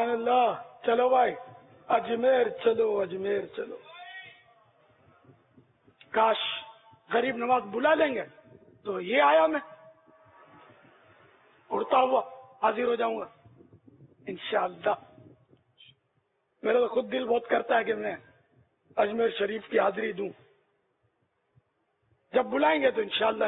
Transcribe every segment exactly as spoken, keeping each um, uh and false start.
سبحان اللہ. چلو بھائی اجمیر چلو اجمیر چلو. کاش غریب نواز بلا لیں گے تو یہ آیا میں اڑتا ہوا حاضر ہو جاؤں گا انشاءاللہ. میرا تو خود دل بہت کرتا ہے کہ میں اجمیر شریف کی حاضری دوں. جب بلائیں گے تو انشاءاللہ.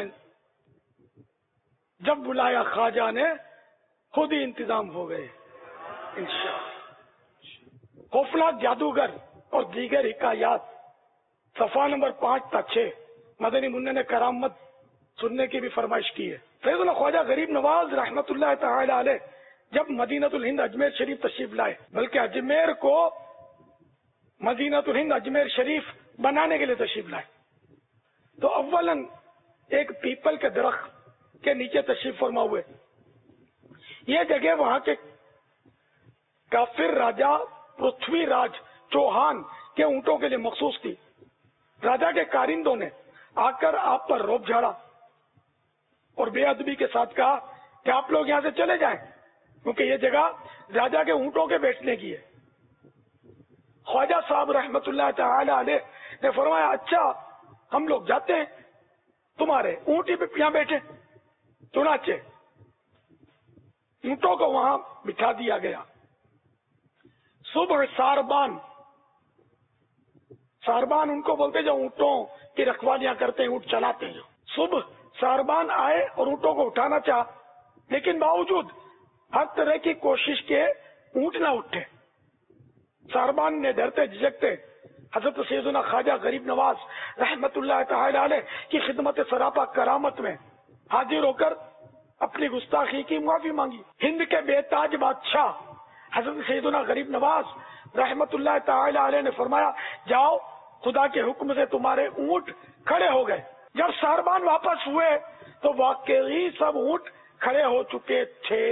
جب بلایا خواجہ نے خود ہی انتظام ہو گئے انشاءاللہ. خوفناک جادوگر اور دیگر حکایات صفحہ نمبر پانچ تا چھ. مدنی منہ نے کرامت سننے کی بھی فرمائش کی ہے. فیض اللہ خواجہ غریب نواز رحمت اللہ تعالی علیہ جب مدینۃ الہند اجمیر شریف تشریف لائے، بلکہ اجمیر کو مدینۃ الہند اجمیر شریف بنانے کے لیے تشریف لائے، تو اولاً ایک پیپل کے درخت کے نیچے تشریف فرما ہوئے. یہ جگہ وہاں کے کافر راجا پرتھوی راج چوہان کے اونٹوں کے لیے مخصوص تھی. راجا کے کارندوں نے آ کر آپ پر روب جھاڑا اور بے ادبی کے ساتھ کہا کہ آپ لوگ یہاں سے چلے جائیں کیونکہ یہ جگہ راجا کے اونٹوں کے بیٹھنے کی ہے. خواجہ صاحب رحمت اللہ تعالی علیہ نے فرمایا اچھا ہم لوگ جاتے ہیں، تمہارے اونٹ ہی پہ یہاں بیٹھے. چنانچہ اونٹوں کو وہاں بٹھا دیا گیا. صبح ساربان ساربان ان کو بولتے جو اونٹوں کی رکھوالیاں کرتے ہیں، اونٹ چلاتے ہیں. صبح ساربان آئے اور اونٹوں کو اٹھانا چاہا، لیکن باوجود ہر طرح کی کوشش کے اونٹ نہ اٹھے. ساربان نے ڈرتے جھجکتے حضرت سیدنا خواجہ غریب نواز رحمت اللہ تعالی علیہ کی خدمت سراپا کرامت میں حاضر ہو کر اپنی گستاخی کی معافی مانگی. ہند کے بے تاج بادشاہ حضرت سیدنا غریب نواز رحمت اللہ تعالی علیہ نے فرمایا جاؤ، خدا کے حکم سے تمہارے اونٹ کھڑے ہو گئے. جب ساربان واپس ہوئے تو واقعی سب اونٹ کھڑے ہو چکے تھے.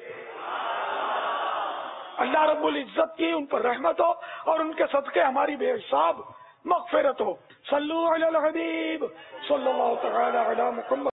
اللہ رب العزت کی ان پر رحمت ہو اور ان کے صدقے ہماری بے حساب مغفرت ہو. صلو علی الحبیب صلی اللہ تعالی علی محمد.